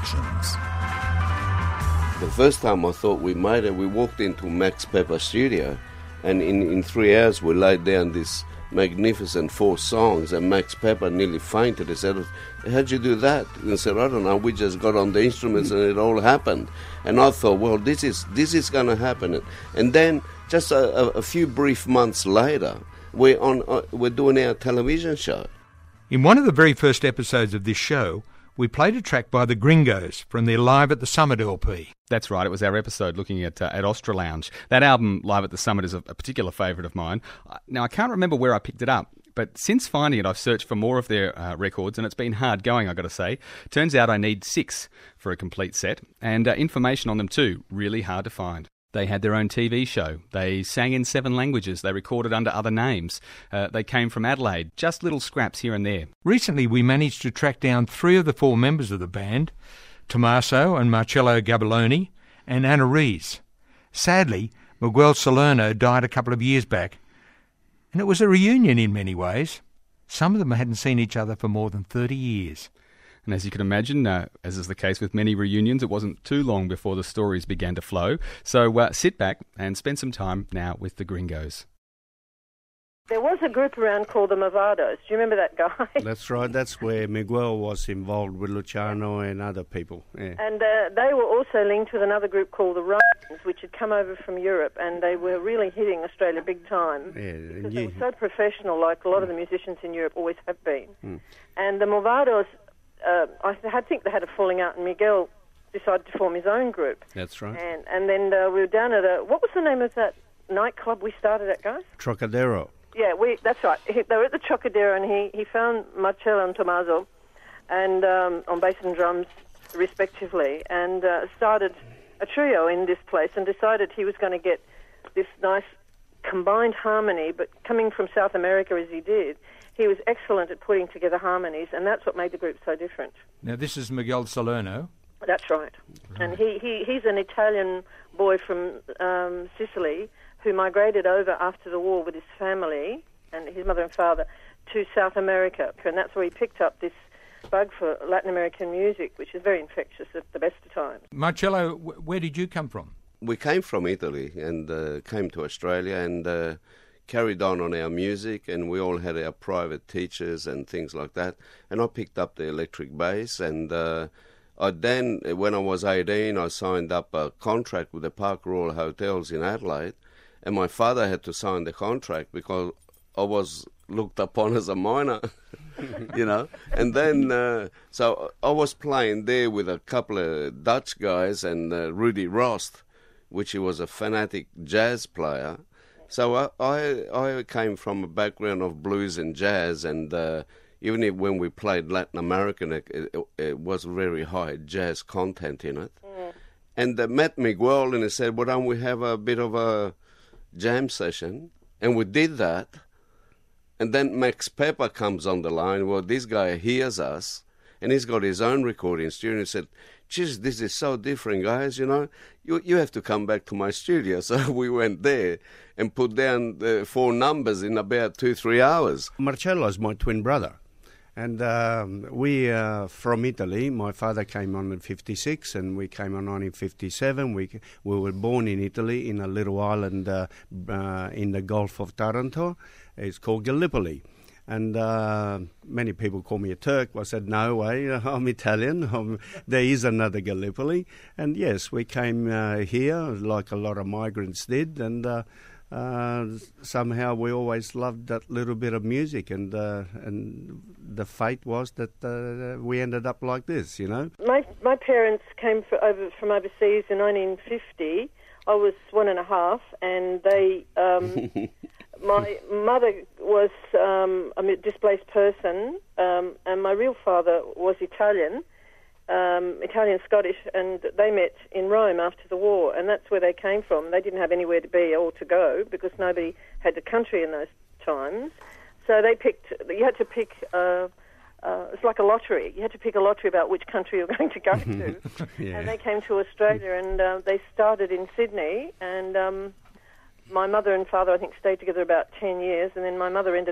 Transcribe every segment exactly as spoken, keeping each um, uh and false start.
Productions. The first time I thought we made it, we walked into Max Pepper's studio, and in, in three hours we laid down this magnificent four songs, and Max Pepper nearly fainted. He said, "How'd you do that?" And I said, "I don't know, we just got on the instruments and it all happened." And I thought, well, this is this is going to happen. And then just a, a, a few brief months later, we're, on, uh, we're doing our television show. In one of the very first episodes of this show, we played a track by the Gringos from their Live at the Summit L P. That's right, it was our episode looking at uh, at Ostra Lounge. That album, Live at the Summit, is a, a particular favourite of mine. Now, I can't remember where I picked it up, but since finding it, I've searched for more of their uh, records, and it's been hard going, I've got to say. Turns out I need six for a complete set, and uh, information on them too, really hard to find. They had their own T V show. They sang in seven languages. They recorded under other names. Uh, they came from Adelaide. Just little scraps here and there. Recently, we managed to track down three of the four members of the band, Tommaso and Marcello Gabelloni, and Anna Rees. Sadly, Miguel Salerno died a couple of years back, and it was a reunion in many ways. Some of them hadn't seen each other for more than thirty years. And as you can imagine, uh, as is the case with many reunions, it wasn't too long before the stories began to flow. So uh, sit back and spend some time now with the Gringos. There was a group around called the Movados. Do you remember that guy? That's right. That's where Miguel was involved with Luciano and other people. Yeah. And uh, they were also linked with another group called the Romans, which had come over from Europe, and they were really hitting Australia big time. Yeah, because yeah. they were so professional, like a lot of the musicians in Europe always have been. Mm. And the Movados, uh, I think they had a falling out, and Miguel decided to form his own group. That's right. And and then uh, we were down at a... What was the name of that nightclub we started at, guys? Trocadero. Yeah, we that's right. He, they were at the Trocadero, and he, he found Marcello and Tommaso and um, on bass and drums, respectively, and uh, started a trio in this place and decided he was going to get this nice combined harmony, but coming from South America as he did, he was excellent at putting together harmonies, and that's what made the group so different. Now, this is Miguel Salerno. That's right. right. And he, he, he's an Italian boy from um, Sicily who migrated over after the war with his family and his mother and father to South America. And that's where he picked up this bug for Latin American music, which is very infectious at the best of times. Marcello, where did you come from? We came from Italy and uh, came to Australia and uh, carried on on our music, and we all had our private teachers and things like that. And I picked up the electric bass, and uh, I then, when I was eighteen, I signed up a contract with the Park Royal Hotels in Adelaide, and my father had to sign the contract because I was looked upon as a minor, you know. And then, uh, so I was playing there with a couple of Dutch guys and uh, Rudy Rost, which he was a fanatic jazz player. So I, I I came from a background of blues and jazz, and uh, even if when we played Latin American, it, it, it was very high jazz content in it. Mm. And I met Miguel, and he said, "Well, don't we have a bit of a jam session?" And we did that. And then Max Pepper comes on the line. Well, this guy hears us, and he's got his own recording studio. He said, "Geez, this is so different, guys, you know. You you have to come back to my studio." So we went there and put down the four numbers in about two, three hours. Marcello is my twin brother. And um, we, uh, from Italy, my father came on in fifty-six and we came on in fifty-seven. We we were born in Italy in a little island uh, uh, in the Gulf of Taranto. It's called Gallipoli. And uh, many people call me a Turk. I said, no way, I'm Italian. I'm, there is another Gallipoli. And yes, we came uh, here like a lot of migrants did, and uh, uh, somehow we always loved that little bit of music, and uh, and the fate was that uh, we ended up like this, you know. My my parents came for, over, from overseas in nineteen fifty. I was one and a half, and they... Um, my mother was um, a displaced person, um, and my real father was Italian, um, Italian-Scottish, and they met in Rome after the war, and that's where they came from. They didn't have anywhere to be or to go because nobody had the country in those times. So they picked, you had to pick, uh, uh, it's like a lottery. You had to pick a lottery about which country you were going to go to. Yeah. And they came to Australia, and uh, they started in Sydney, and... Um, my mother and father, I think, stayed together about ten years, and then my mother ended up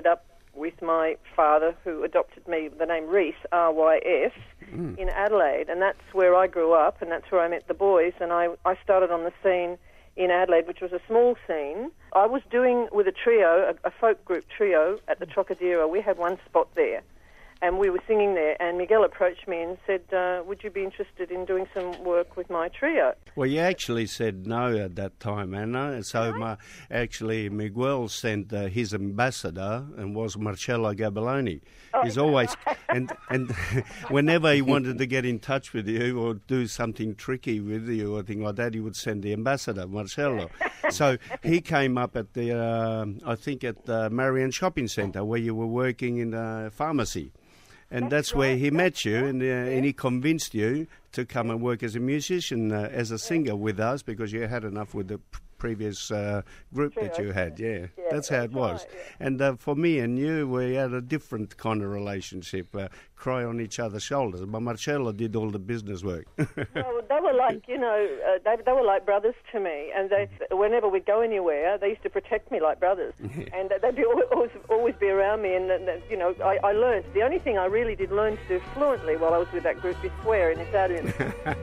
with my father, who adopted me with the name Rhys, R Y S, mm. in Adelaide, and that's where I grew up, and that's where I met the boys, and I, I started on the scene in Adelaide, which was a small scene. I was doing with a trio, a, a folk group trio at the Trocadero. We had one spot there, and we were singing there, and Miguel approached me and said, uh, would you be interested in doing some work with my trio? Well, you actually said no at that time, Anna. So my, actually Miguel sent uh, his ambassador, and was Marcello Gabelloni. Oh, He's always, and, and whenever he wanted to get in touch with you or do something tricky with you or thing like that, he would send the ambassador, Marcello. So he came up at the, uh, I think at the Marion Shopping Centre, where you were working in a pharmacy. And that's, that's where right. he met you, and, uh, yeah. and he convinced you to come and work as a musician, uh, as a singer with us, because you had enough with the p- previous uh, group Trio, that you had. Yeah, yeah that's, that's how it was. Right, yeah. And uh, for me and you, we had a different kind of relationship, uh, cry on each other's shoulders. But Marcello did all the business work. Well, they were like, you know, uh, they, they were like brothers to me, and they, whenever we'd go anywhere, they used to protect me like brothers, and they'd be always, always be around me, and, and you know, I, I learned. The only thing I really did learn to do fluently while I was with that group is swear in Italian.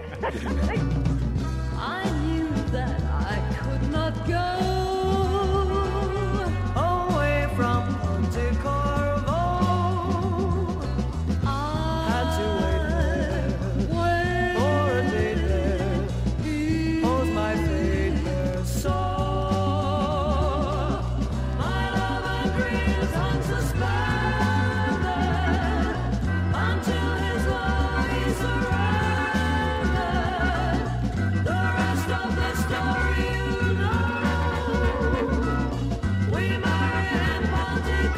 I knew that I could not go away from Monte Carlo. I had to wait there for a day there, hold my fate there, so my love agrees unsuspended until his love is surrendered. The rest of the story you know. We married in Monte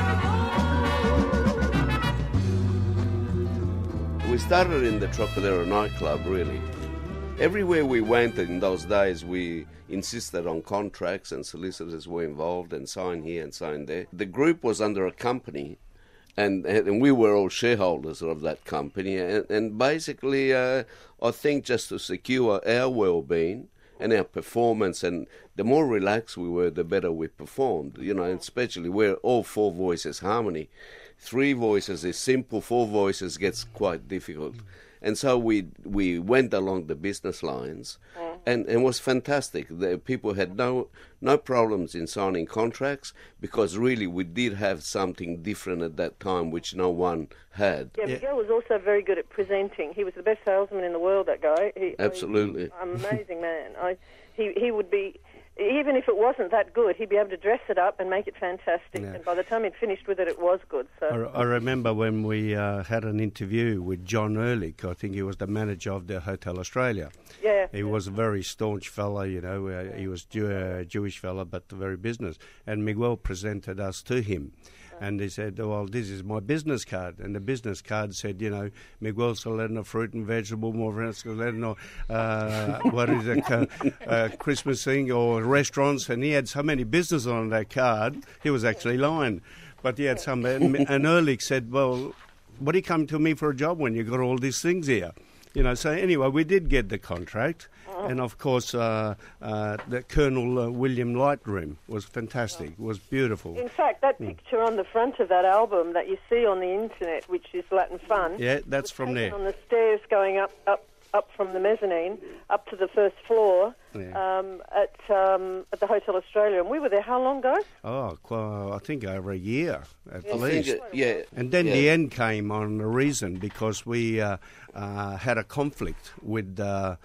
Carlo. We started in the Trocadero nightclub, really. Everywhere we went in those days, we insisted on contracts, and solicitors were involved, and sign here and sign there. The group was under a company, and and we were all shareholders of that company. And, and basically, uh, I think just to secure our well-being and our performance, and the more relaxed we were, the better we performed. You know, especially we're all four voices harmony. Three voices is simple, four voices gets quite difficult. And so we we went along the business lines, mm. and, and it was fantastic. The people had no no problems in signing contracts, because really we did have something different at that time which no one had. Yeah, yeah. Miguel was also very good at presenting. He was the best salesman in the world, that guy. He, Absolutely. An amazing man. I, he, he would be... Even if it wasn't that good, he'd be able to dress it up and make it fantastic. Yeah. And by the time he'd finished with it, it was good. So I, I remember when we uh, had an interview with John Ehrlich. I think he was the manager of the Hotel Australia. Yeah. He was a very staunch fella, you know. Uh, he was Jew- uh, Jewish fella, but very business. And Miguel presented us to him. And he said, well, this is my business card. And the business card said, you know, Miguel Salerno, fruit and vegetable, more Salerno, uh, what is it, uh, uh, Christmas thing or restaurants. And he had so many businesses on that card, he was actually lying. But he had some, and, and Ehrlich said, well, what are you coming to me for a job when you got all these things here? You know, so anyway, we did get the contract. And, of course, uh, uh, the Colonel uh, William Lightroom was fantastic. It was beautiful. In fact, that mm. picture on the front of that album that you see on the internet, which is Latin Fun... Yeah, that's from there. ...on the stairs going up, up, up from the mezzanine up to the first floor yeah. um, at um, at the Hotel Australia. And we were there how long ago? Oh, well, I think over a year, at yeah, least. It, yeah. And then yeah. the end came on a reason, because we uh, uh, had a conflict with... Uh,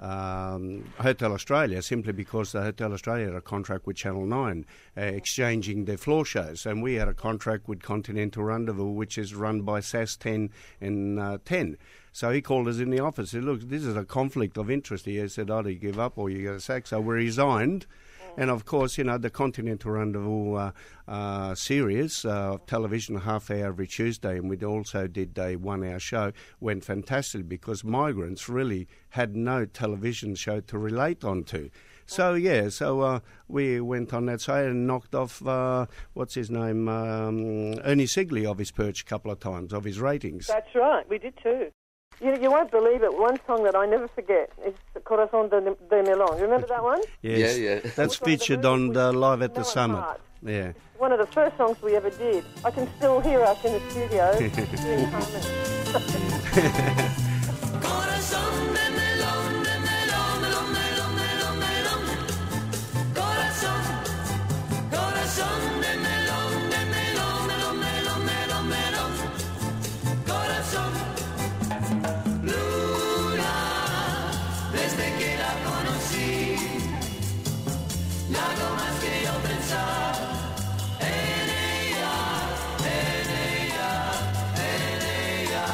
Um, Hotel Australia, simply because the Hotel Australia had a contract with Channel nine uh, exchanging their floor shows, and we had a contract with Continental Rendezvous, which is run by S A S ten and uh, ten. So he called us in the office and said, look, this is a conflict of interest here. He said, either you give up or you get a sack. So we resigned. And, of course, you know, the Continental Rendezvous uh, uh, series, uh, television, half hour every Tuesday, and we also did a one-hour show, went fantastic, because migrants really had no television show to relate on to. So, yeah, so uh, we went on that side and knocked off, uh, what's his name, um, Ernie Sigley off his perch a couple of times, of his ratings. That's right, we did too. You, you won't believe it. One song that I never forget is Corazon de, de Melon. You remember that one? Yes. Yeah, yeah. That's Which one of the featured on movies the was Live at the Noah's Summit. Heart? Yeah. One of the first songs we ever did. I can still hear us in the studio doing harmony. Corazón de melón, de melón, melón, melón, melón, melón. Corazón, corazón de melón, de melón, melón, melón, melón, melón. Corazón, Luna, desde que la conocí, no hago más que yo pensar en ella, en ella, en ella,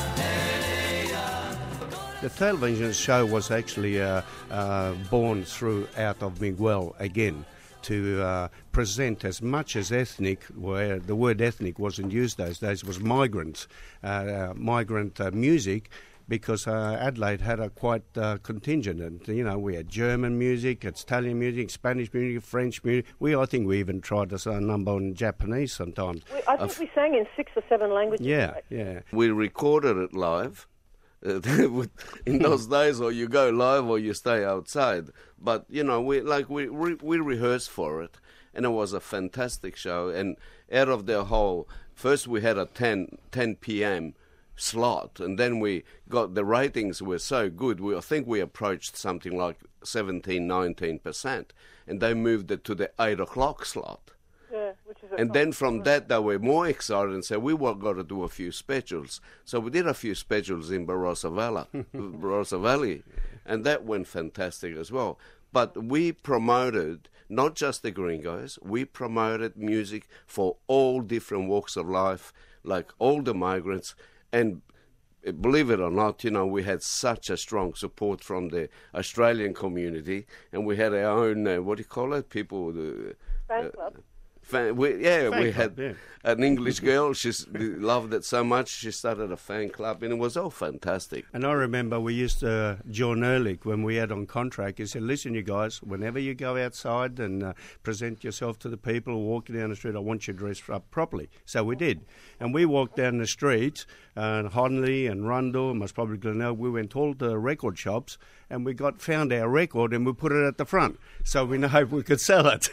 en ella. The television show was actually uh, uh, born through out of Miguel again to uh, present as much as ethnic, where the word ethnic wasn't used those days, was migrant, uh, uh, migrant uh, music, because uh, Adelaide had a quite uh, contingent, and you know we had German music, Italian music, Spanish music, French music. We I think we even tried to a number on Japanese sometimes. We, I think we sang in six or seven languages. Yeah, right? yeah. We recorded it live. Uh, in those days, or you go live or you stay outside. But you know, we like we re- we rehearsed for it, and it was a fantastic show. And out of the whole, first we had a ten p.m. slot, and then we got the ratings were so good. We I think we approached something like seventeen, nineteen percent, and they moved it to the eight o'clock slot. Yeah, which is a And then from that, they were more excited and said, we were going to do a few specials. So we did a few specials in Barossa Valley, Barossa Valley, and that went fantastic as well. But we promoted not just the Gringos, we promoted music for all different walks of life, like all the migrants. And believe it or not, you know, we had such a strong support from the Australian community, and we had our own, uh, what do you call it, people... Uh, fan club. Fan, we, yeah, Fan we club, had yeah. an English girl. She loved it so much. She started a fan club, and it was all fantastic. And I remember we used to, John Ehrlich, when we had on contract, he said, listen, you guys, whenever you go outside and uh, present yourself to the people walking down the street, I want you dressed up properly. So we did. And we walked down the street, and Honley and Rundle, most probably Glenelg, we went all to the record shops, and we got found our record, and we put it at the front, so we know we could sell it.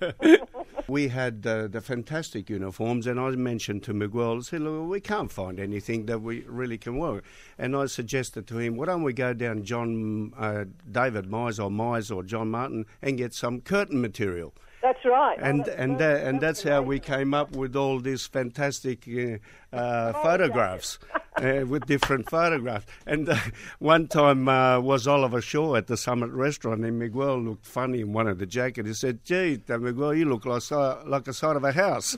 We had uh, the fantastic uniforms, and I mentioned to Miguel, I said, look, we can't find anything that we really can work. And I suggested to him, why don't we go down John uh, David Mize or Mize or John Martin and get some curtain material. That's right. And Oh, that's and perfect. that, and that's how we came up with all these fantastic uh, uh, photographs, uh, with different photographs. And uh, one time uh, was Oliver Shaw at the Summit restaurant, and Miguel looked funny in one of the jackets. He said, gee, Miguel, you look like, like a side of a house.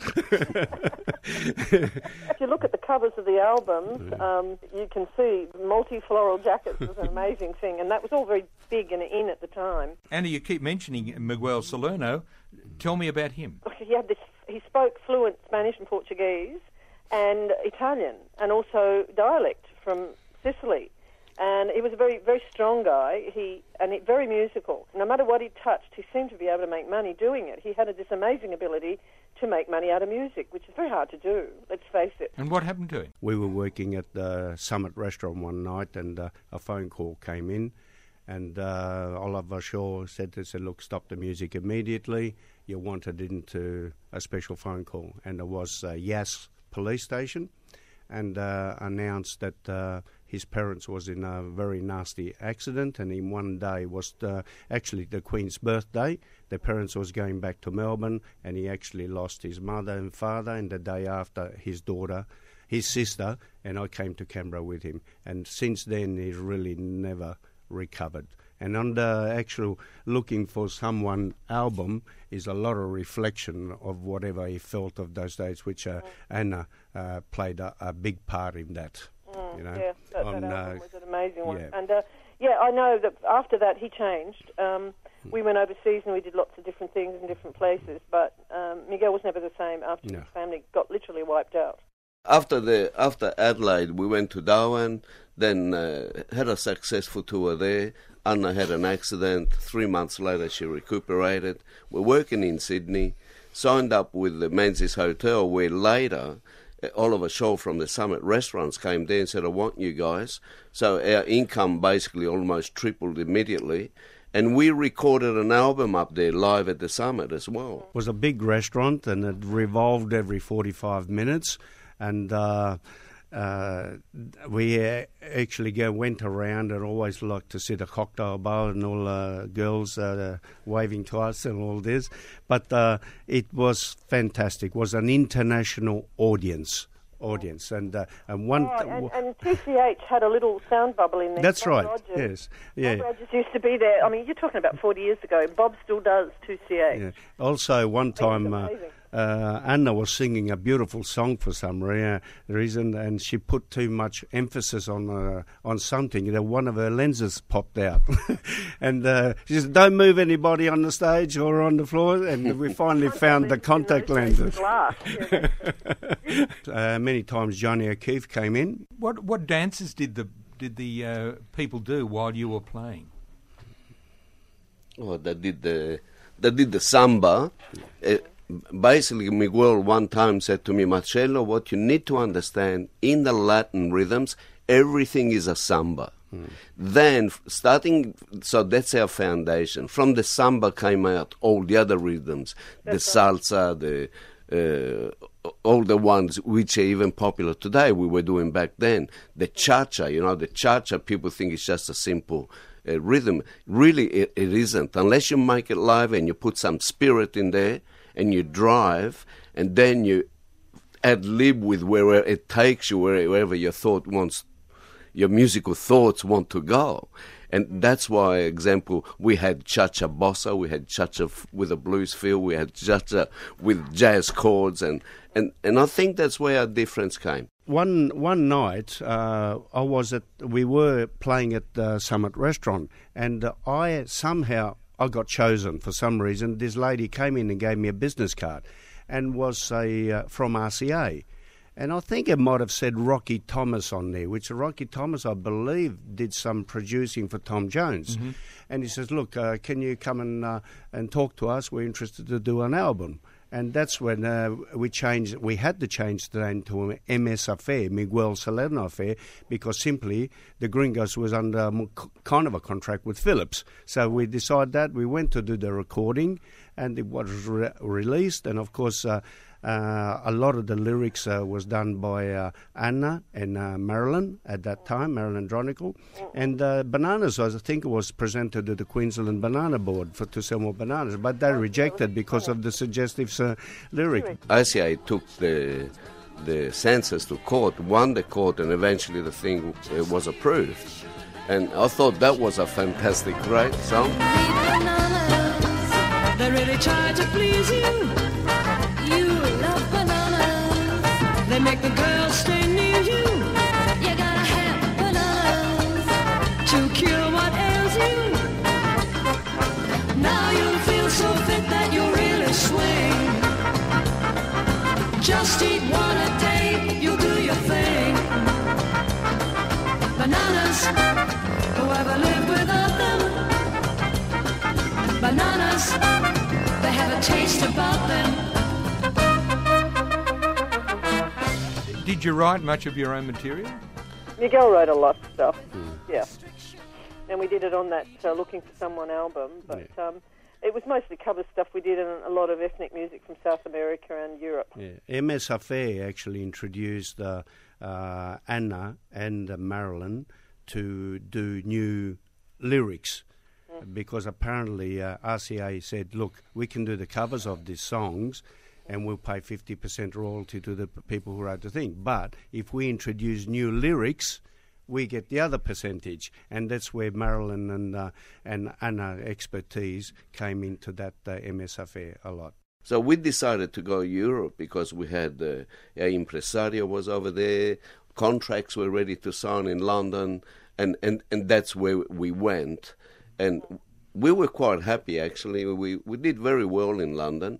If you look at the covers of the albums, um, you can see multi-floral jackets was an amazing thing, and that was all very big and in at the time. Anna, you keep mentioning Miguel Salerno. Tell me about him. He had this. He spoke fluent Spanish and Portuguese, and Italian, and also dialect from Sicily. And he was a very, very strong guy. He and he, very musical. No matter what he touched, he seemed to be able to make money doing it. He had a, this amazing ability to make money out of music, which is very hard to do. Let's face it. And what happened to him? We were working at the Summit restaurant one night, and uh, a phone call came in, and uh, Oliver Shaw said to said, look, stop the music immediately. You're wanted into a special phone call. And it was uh, Yass Police Station, and uh, announced that uh, his parents was in a very nasty accident, and in one day was uh, actually the Queen's birthday. The parents was going back to Melbourne, and he actually lost his mother and father, and the day after his daughter, his sister, and I came to Canberra with him. And since then, he's really never recovered. And on the actual Looking for Someone album is a lot of reflection of whatever he felt of those days, which uh, Anna uh, played a, a big part in that. Mm, you know, yeah, that, on, that album uh, was an amazing one. yeah. And uh, yeah, I know that after that he changed. Um, we went overseas and we did lots of different things in different places, but um, Miguel was never the same after No. his family got literally wiped out. After the after Adelaide, we went to Darwin, then uh, had a successful tour there. Anna had an accident. Three months later, she recuperated. We're working in Sydney, signed up with the Menzies Hotel, where later all of a show from the Summit restaurants came there and said, I want you guys. So our income basically almost tripled immediately. And we recorded an album up there live at the Summit as well. It was a big restaurant and it revolved every forty-five minutes. And uh, uh, we uh, actually go, went around and always liked to sit a cocktail bar and all uh, girls uh, waving to us and all this. But uh, it was fantastic. It was an international audience. audience and uh, and one Oh, and, and T C H had a little sound bubble in there. that's Bob right. Rogers. Yes, yeah. Bob Rogers used to be there. I mean, you're talking about forty years ago. Bob still does T C H. Yeah. Also, one time uh, amazing. uh, Anna was singing a beautiful song for some re- reason, and she put too much emphasis on uh, on something. That one of her lenses popped out, and uh, she said, "Don't move anybody on the stage or on the floor." And we finally found the contact lenses. Glass. Yeah. Uh, many times Johnny O'Keefe came in. What what dances did the did the uh, people do while you were playing? Oh, they did the they did the samba. Uh, basically, Miguel one time said to me, Marcello, what you need to understand, in the Latin rhythms, everything is a samba. Mm. Then, starting, so that's our foundation. From the samba came out all the other rhythms, that's the salsa, the uh, all the ones which are even popular today, we were doing back then. The cha-cha, you know, the cha-cha, people think it's just a simple uh, rhythm. Really, it, it isn't. Unless you make it live and you put some spirit in there and you drive and then you ad-lib with wherever it takes you, wherever your thought wants, your musical thoughts want to go. And that's why, example, we had cha-cha bossa, we had cha-cha f- with a blues feel, we had cha-cha with jazz chords, and, and, and I think that's where our difference came. One one night, uh, I was at, we were playing at the Summit restaurant, and uh, I somehow, I got chosen for some reason. This lady came in and gave me a business card, and was a uh, from R C A. And I think it might have said Rocky Thomas on there, which Rocky Thomas, I believe, did some producing for Tom Jones. Mm-hmm. And he says, look, uh, can you come and uh, and talk to us? We're interested to do an album. And that's when uh, we changed, we had to change the name to M S Affair, Miguel Salerno Affair, because simply the Gringos was under kind of a contract with Philips. So we decided that, we went to do the recording, and it was re- released, and of course, uh, Uh, a lot of the lyrics uh, was done by uh, Anna and uh, Marilyn at that time, Marilyn Dronicle. And uh, Bananas, I think it was presented to the Queensland Banana Board for to sell more bananas, but they rejected because of the suggestive uh, lyric. R C A took the the census to court, won the court, and eventually the thing uh, was approved. And I thought that was a fantastic, great song. They really try to please you. You love bananas. They make the girls stay near you. You gotta have bananas to cure what ails you. Now you'll feel so fit that you'll really swing. Just eat one a day, you'll do your thing. Bananas, whoever lived without them. Bananas, they have a taste about them. Did you write much of your own material? Miguel wrote a lot of stuff, yeah. And we did it on that uh, Looking for Someone album, but Yeah. um, it was mostly cover stuff we did, and a lot of ethnic music from South America and Europe. Yeah. M S Affair actually introduced uh, uh, Anna and uh, Marilyn to do new lyrics, because apparently uh, R C A said, look, we can do the covers of these songs and we'll pay fifty percent royalty to the p- people who wrote the thing. But if we introduce new lyrics, we get the other percentage. And that's where Marilyn and, uh, and Anna expertise came into that uh, M S Affair a lot. So we decided to go Europe because we had uh, our impresario was over there, contracts were ready to sign in London, and, and, and that's where we went. And we were quite happy, actually. We we did very well in London.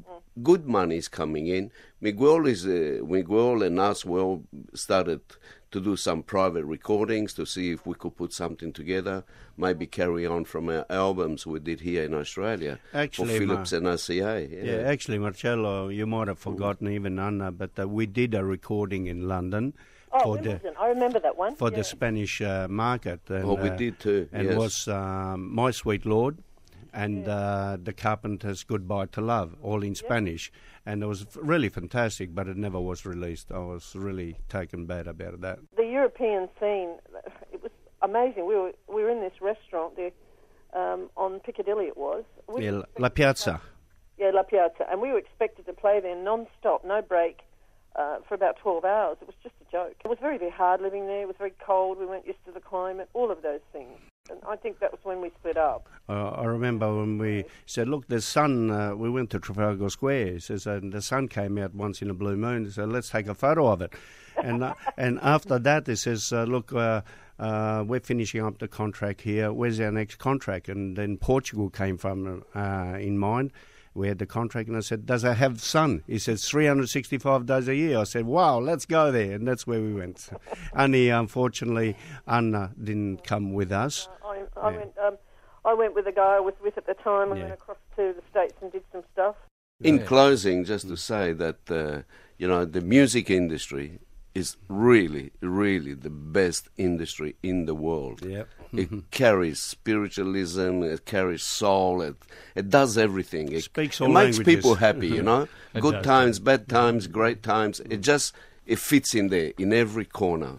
Good money is coming in. Miguel is uh, Miguel and us well started to do some private recordings to see if we could put something together, maybe carry on from our albums we did here in Australia Actually, for Philips Ma- and R C A. Yeah, Yeah, actually, Marcello, you might have forgotten, even Anna, but uh, we did a recording in London Oh, for the Wimbledon. I remember that one. for yeah. the Spanish uh, market. And, Oh, we uh, did too. And yes. was um, My Sweet Lord and uh, The Carpenters' Goodbye to Love, all in Spanish. And it was f- really fantastic, but it never was released. I was really taken bad about that. The European scene, it was amazing. We were we were in this restaurant there um, on Piccadilly. It was. We Yeah, were La expected Piazza. to play- Yeah, La Piazza, and we were expected to play there non-stop, no break, uh, for about twelve hours. It was just a joke. It was very, very hard living there. It was very cold. We weren't used to the climate. All of those things. And I think that was when we split up. Uh, I remember when we said, look, the sun, uh, we went to Trafalgar Square, he says, and the sun came out once in a blue moon, he said, let's take a photo of it. And uh, and after that, he says, uh, look, uh, uh, we're finishing up the contract here, where's our next contract? And then Portugal came from uh, in mind. We had the contract, and I said, does it have sun? He says, three hundred sixty-five days a year. I said, wow, let's go there. And that's where we went. Only, unfortunately, Anna didn't come with us. Uh, I, I Yeah. went. Um, I went with the guy I was with at the time. I Yeah. went across to the States and did some stuff. In Yeah. closing, just to say that, uh, you know, the music industry is really, really the best industry in the world. Yep. It carries spiritualism, it carries soul, it, it does everything. It, Speaks it all makes languages. people happy, you know. It Good does. times, bad times, great times. It just, it fits in there, in every corner.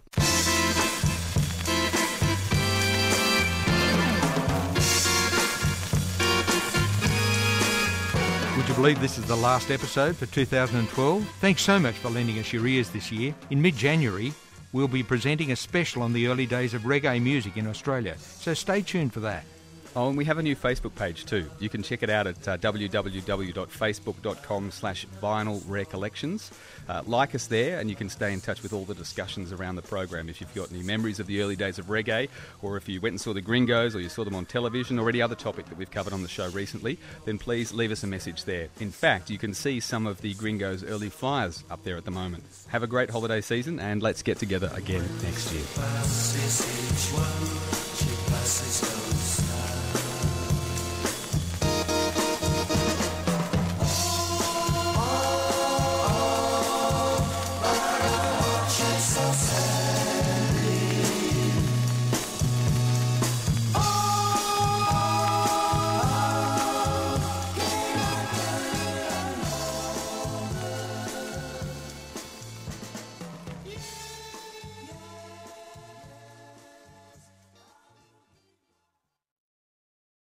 Would you believe this is the last episode for two thousand twelve? Thanks so much for lending us your ears this year. In mid-January, we'll be presenting a special on the early days of reggae music in Australia, so stay tuned for that. Oh, and we have a new Facebook page too. You can check it out at uh, w w w dot facebook dot com slash vinyl rare collections. Uh, like us there, and you can stay in touch with all the discussions around the program. If you've got any memories of the early days of reggae, or if you went and saw the Gringos, or you saw them on television, or any other topic that we've covered on the show recently, then please leave us a message there. In fact, you can see some of the Gringos' early flyers up there at the moment. Have a great holiday season, and let's get together again next year. Passes each one, she passes close.